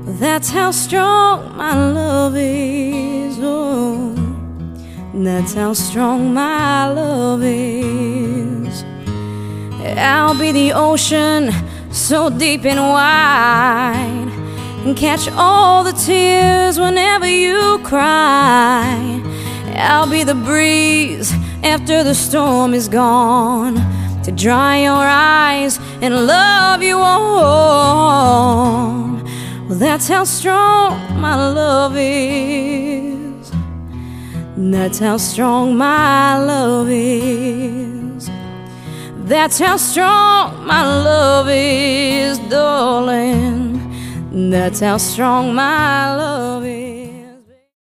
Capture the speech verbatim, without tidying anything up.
That's how strong my love is. Oh, that's how strong my love is. I'll be the ocean so deep and wide, and catch all the tears whenever you cry. I'll be the breeze after the storm is gone, to dry your eyes and love you on. Well, that's how strong my love is. That's how strong my love is. That's how strong my love is, darling. That's how strong my love is.